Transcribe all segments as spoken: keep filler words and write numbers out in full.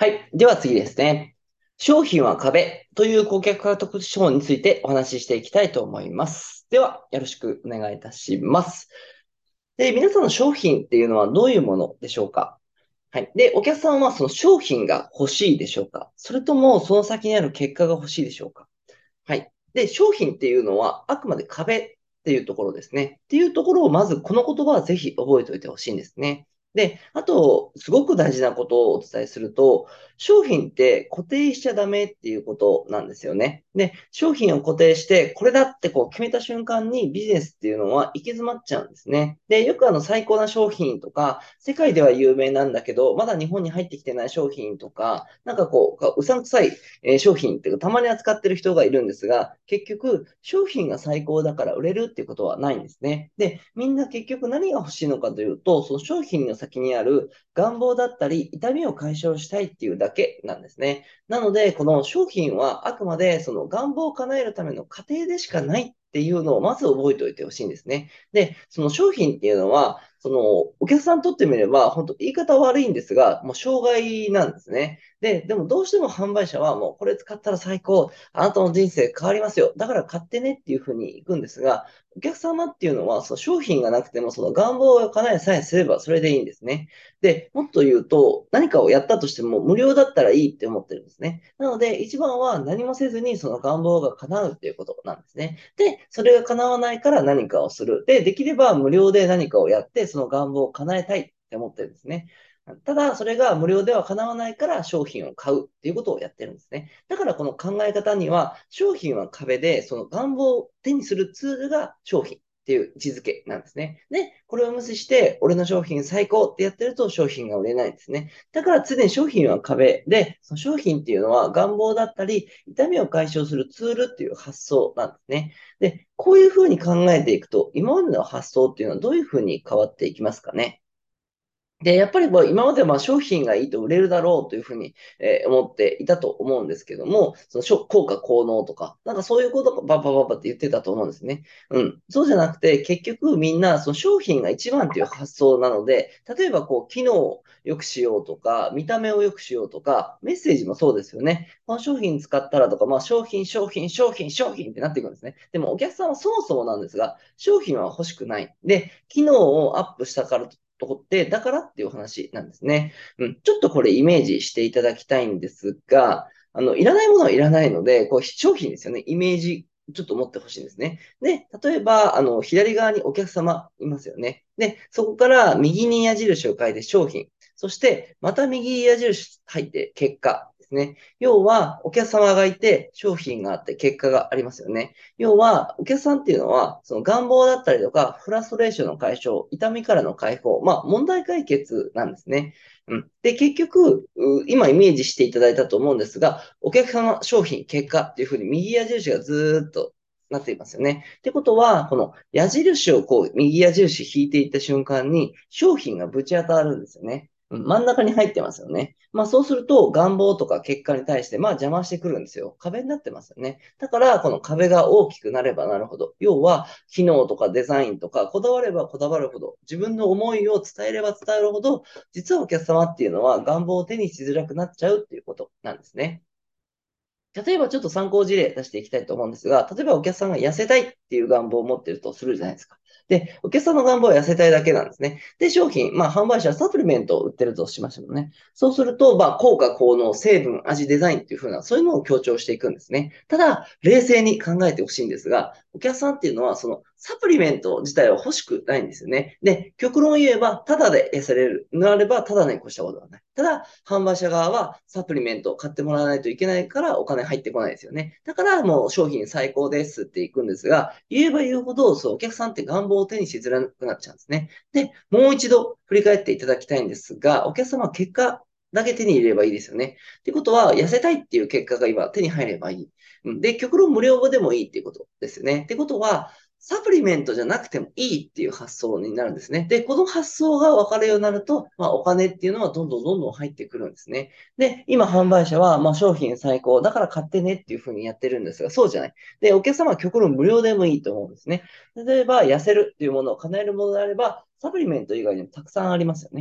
はい。では次ですね。商品は壁という顧客獲得手法についてお話ししていきたいと思います。では、よろしくお願いいたします。で、皆さんの商品っていうのはどういうものでしょうか？はい。で、お客さんはその商品が欲しいでしょうか？それともその先にある結果が欲しいでしょうか？はい。で、商品っていうのはあくまで壁っていうところですね。っていうところをまずこの言葉はぜひ覚えておいてほしいんですね。で、あと、すごく大事なことをお伝えすると、商品って固定しちゃダメっていうことなんですよね。で、商品を固定して、これだってこう決めた瞬間にビジネスっていうのは行き詰まっちゃうんですね。で、よくあの最高な商品とか、世界では有名なんだけど、まだ日本に入ってきてない商品とか、なんかこう、うさんくさいえー商品っていうか、たまに扱ってる人がいるんですが、結局、商品が最高だから売れるっていうことはないんですね。で、みんな結局何が欲しいのかというと、その商品の先にある願望だったり、痛みを解消したいっていうだけなんですね。なので、この商品はあくまでその願望を叶えるための過程でしかないっていうのをまず覚えておいてほしいんですね。で、その商品っていうのは、そのお客さんにとってみれば、本当言い方悪いんですが、もう障害なんですね。で、でもどうしても販売者はもうこれ使ったら最高、あなたの人生変わりますよ。だから買ってねっていうふうに行くんですが、お客様っていうのは、その商品がなくてもその願望を叶えさえすればそれでいいんですね。で、もっと言うと、何かをやったとしても無料だったらいいって思ってるんですね。なので、一番は何もせずにその願望が叶うっていうことなんですね。で、それが叶わないから何かをする。で、できれば無料で何かをやって、その願望を叶えたいって思ってるんですね。ただ、それが無料では叶わないから商品を買うっていうことをやってるんですね。だからこの考え方には、商品は壁で、その願望を手にするツールが商品っていう位置づけなんですね。で、これを無視して、俺の商品最高ってやってると商品が売れないんですね。だから常に商品は壁で、その商品っていうのは願望だったり、痛みを解消するツールっていう発想なんですね。で、こういうふうに考えていくと、今までの発想っていうのはどういうふうに変わっていきますかね。で、やっぱりもう今まではまあ商品がいいと売れるだろうというふうに、えー思っていたと思うんですけども、そのしょ効果効能とか、なんかそういうことがバッバッバッバって言ってたと思うんですね。うん。そうじゃなくて、結局みんなその商品が一番っていう発想なので、例えばこう、機能を良くしようとか、見た目を良くしようとか、メッセージもそうですよね。この商品使ったらとか、まあ商品、商品、商品、商品ってなっていくんですね。でもお客さんはそもそもなんですが、商品は欲しくない。で、機能をアップしたからとこって、だからっていう話なんですね。うん。ちょっとこれイメージしていただきたいんですが、あの、いらないものはいらないので、こう、商品ですよね。イメージ、ちょっと持ってほしいんですね。で、例えば、あの、左側にお客様いますよね。で、そこから右に矢印を変えて商品。そして、また右矢印入って結果ですね。要は、お客様がいて、商品があって結果がありますよね。要は、お客さんっていうのは、その願望だったりとか、フラストレーションの解消、痛みからの解放、まあ、問題解決なんですね。うん。で、結局、う今イメージしていただいたと思うんですが、お客様、商品、結果っていうふうに右矢印がずーっとなっていますよね。ってことは、この矢印をこう、右矢印引いていった瞬間に、商品がぶち当たるんですよね。うん真ん中に入ってますよね。まあそうすると願望とか結果に対してまあ邪魔してくるんですよ。壁になってますよね。だからこの壁が大きくなればなるほど。要は機能とかデザインとかこだわればこだわるほど、自分の思いを伝えれば伝えるほど、実はお客様っていうのは願望を手にしづらくなっちゃうっていうことなんですね。例えばちょっと参考事例出していきたいと思うんですが、例えばお客さんが痩せたいっていう願望を持っているとするじゃないですか。で、お客さんの願望は痩せたいだけなんですね。で、商品、まあ、販売者はサプリメントを売ってるとしましょうね。そうすると、まあ、効果、効能、成分、味、デザインっていう風な、そういうのを強調していくんですね。ただ、冷静に考えてほしいんですが、お客さんっていうのは、その、サプリメント自体は欲しくないんですよね。で、極論を言えば、ただで痩せれる。なれば、ただに越したことはない。ただ、販売者側はサプリメントを買ってもらわないといけないからお金入ってこないですよね。だからもう商品最高ですっていくんですが、言えば言うほど、そう、お客さんって願望を手にしづらくなっちゃうんですね。で、もう一度振り返っていただきたいんですが、お客様は結果だけ手に入れればいいですよね。ってことは、痩せたいっていう結果が今手に入ればいい。うんで、極論無料でもいいっていうことですよね。ってことは、サプリメントじゃなくてもいいっていう発想になるんですね。で、この発想が分かるようになると、まあ、お金っていうのはどんどんどんどん入ってくるんですね。で、今販売者は、まあ、商品最高、だから買ってねっていうふうにやってるんですが、そうじゃない。で、お客様は極論無料でもいいと思うんですね。例えば、痩せるっていうものを叶えるものであれば、サプリメント以外にもたくさんありますよね。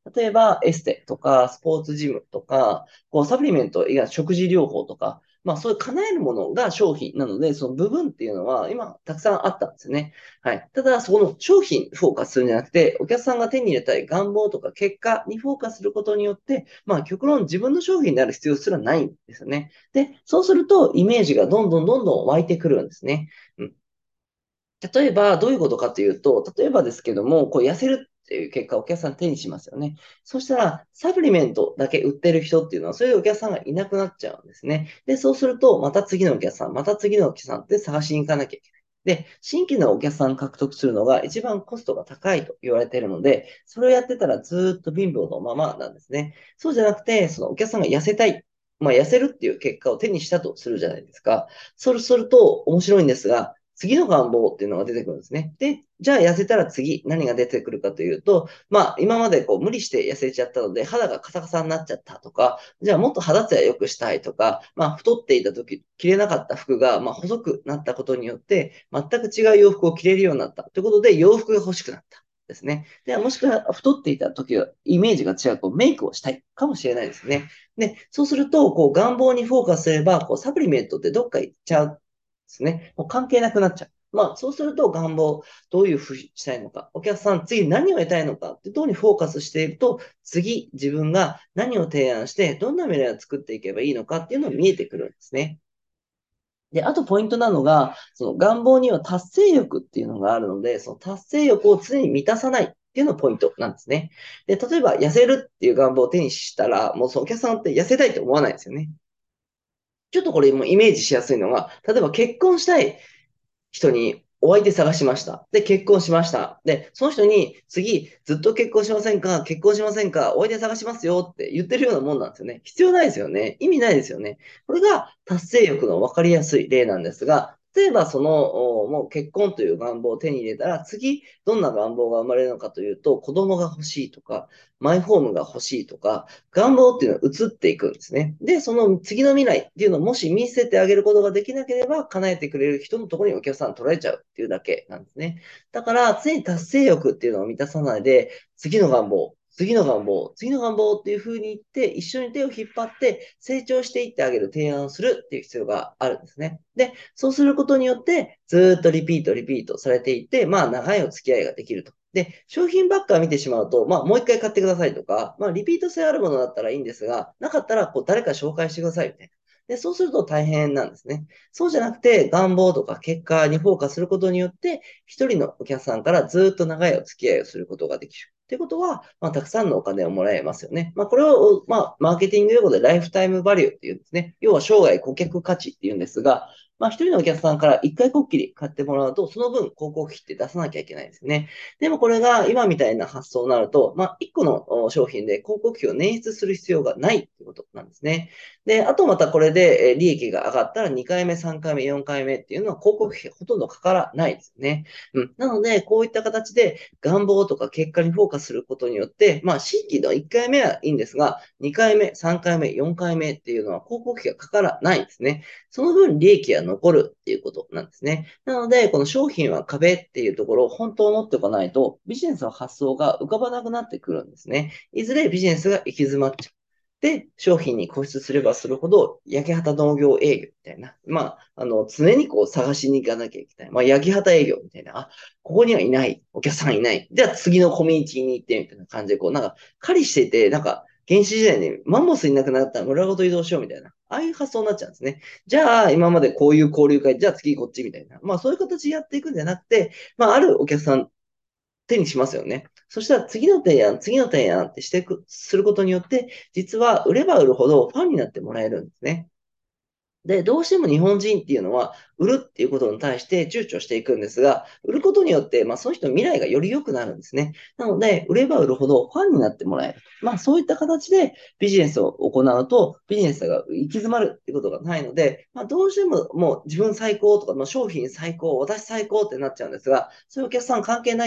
例えば、エステとか、スポーツジムとか、こう、サプリメント以外、食事療法とか、まあ、そういう叶えるものが商品なので、その部分っていうのは今、たくさんあったんですよね。はい。ただ、そこの商品フォーカスするんじゃなくて、お客さんが手に入れたい願望とか結果にフォーカスすることによって、まあ、極論自分の商品になる必要すらないんですよね。で、そうすると、イメージがどんどんどんどん湧いてくるんですね。うん。例えば、どういうことかというと、例えばですけども、こう痩せるっていう結果、お客さん手にしますよね。そしたら、サプリメントだけ売ってる人っていうのは、そういうお客さんがいなくなっちゃうんですね。で、そうすると、また次のお客さん、また次のお客さんって探しに行かなきゃいけない。で、新規のお客さん獲得するのが一番コストが高いと言われているので、それをやってたらずっと貧乏のままなんですね。そうじゃなくて、そのお客さんが痩せたい。まあ、痩せるっていう結果を手にしたとするじゃないですか。そうすると面白いんですが、次の願望っていうのが出てくるんですね。で、じゃあ痩せたら次何が出てくるかというと、まあ今までこう無理して痩せちゃったので肌がカサカサになっちゃったとか、じゃあもっと肌ツヤ良くしたいとか、まあ太っていた時着れなかった服がまあ細くなったことによって全く違う洋服を着れるようになったということで洋服が欲しくなった。ですね。で、もしくは太っていた時はイメージが違う、こうメイクをしたいかもしれないですね。で、そうすると、こう願望にフォーカスすれば、こうサプリメントってどっか行っちゃうですね。もう関係なくなっちゃう。まあ、そうすると願望、どういうふうにしたいのか、お客さん、次何を得たいのかってどうにフォーカスしていると、次自分が何を提案して、どんな未来を作っていけばいいのかっていうのが見えてくるんですね。で、あとポイントなのが、その願望には達成欲っていうのがあるので、その達成欲を常に満たさないっていうのがポイントなんですね。で、例えば痩せるっていう願望を手にしたら、もうそのお客さんって痩せたいと思わないですよね。ちょっとこれもイメージしやすいのが、例えば結婚したい人にお相手探しました。で、結婚しました。で、その人に次、ずっと結婚しませんか結婚しませんかお相手探しますよって言ってるようなもんなんですよね。必要ないですよね。意味ないですよね。これが達成欲の分かりやすい例なんですが、例えばその、もう結婚という願望を手に入れたら、次、どんな願望が生まれるのかというと、子供が欲しいとか、マイホームが欲しいとか、願望っていうのは移っていくんですね。で、その次の未来っていうのをもし見せてあげることができなければ、叶えてくれる人のところにお客さん取られちゃうっていうだけなんですね。だから、常に達成欲っていうのを満たさないで、次の願望、次の願望、次の願望っていう風に言って、一緒に手を引っ張って成長していってあげる提案をするっていう必要があるんですね。で、そうすることによって、ずっとリピート、リピートされていて、まあ、長いお付き合いができると。で、商品ばっか見てしまうと、まあ、もう一回買ってくださいとか、まあ、リピート性あるものだったらいいんですが、なかったら、こう、誰か紹介してくださいみたいな。で、そうすると大変なんですね。そうじゃなくて、願望とか結果にフォーカスすることによって、一人のお客さんからずっと長いお付き合いをすることができる。ってことは、まあ、たくさんのお金をもらえますよね。まあ、これを、まあ、マーケティング用語でライフタイムバリューっていうんですね。要は生涯顧客価値っていうんですが、まあ、一人のお客さんから一回こっきり買ってもらうと、その分広告費って出さなきゃいけないんですね。でもこれが今みたいな発想になると、まあ、一個の商品で広告費を捻出する必要がないってことなんですね。で、あとまたこれで利益が上がったらにかいめ、さんかいめ、よんかいめっていうのは広告費ほとんどかからないですね。うん。なので、こういった形で願望とか結果にフォーカスすることによって、まあ、新規のいっかいめはいいんですが、にかいめ、さんかいめ、よんかいめっていうのは広告費がかからないんですね。その分利益が残るっていうことなんですね。なので、この商品は壁っていうところを本当に持っておかないと、ビジネスの発想が浮かばなくなってくるんですね。いずれビジネスが行き詰まっちゃう。で、商品に固執すればするほど、焼き畑農業営業みたいな。まあ、あの、常にこう探しに行かなきゃいけない。まあ、焼き畑営業みたいな。あ、ここにはいない。お客さんいない。じゃあ次のコミュニティに行ってみたいな感じで、こう、なんか、狩りしてて、なんか、原始時代にマンモスいなくなったら村ごと移動しようみたいな。ああいう発想になっちゃうんですね。じゃあ、今までこういう交流会、じゃあ次こっちみたいな。まあ、そういう形でやっていくんじゃなくて、まあ、あるお客さん手にしますよね。そしたら次の提案、次の提案ってしていく、することによって、実は売れば売るほどファンになってもらえるんですね。で、どうしても日本人っていうのは、売るっていうことに対して躊躇していくんですが、売ることによって、まあ、その人の未来がより良くなるんですね。なので、売れば売るほどファンになってもらえる。まあ、そういった形でビジネスを行うと、ビジネスが行き詰まるっていうことがないので、まあ、どうしてももう自分最高とか、まあ、商品最高、私最高ってなっちゃうんですが、そういうお客さん関係ないよ。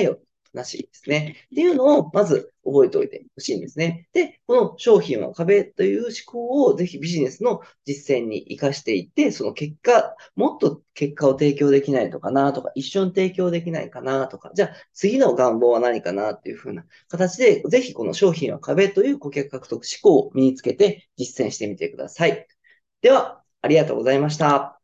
話ですね。っていうのをまず覚えておいてほしいんですね。で、この商品は壁という思考をぜひビジネスの実践に活かしていって、その結果、もっと結果を提供できないのかなとか、一緒に提供できないかなとか、じゃあ次の願望は何かなっていう風な形で、ぜひこの商品は壁という顧客獲得思考を身につけて実践してみてください。では、ありがとうございました。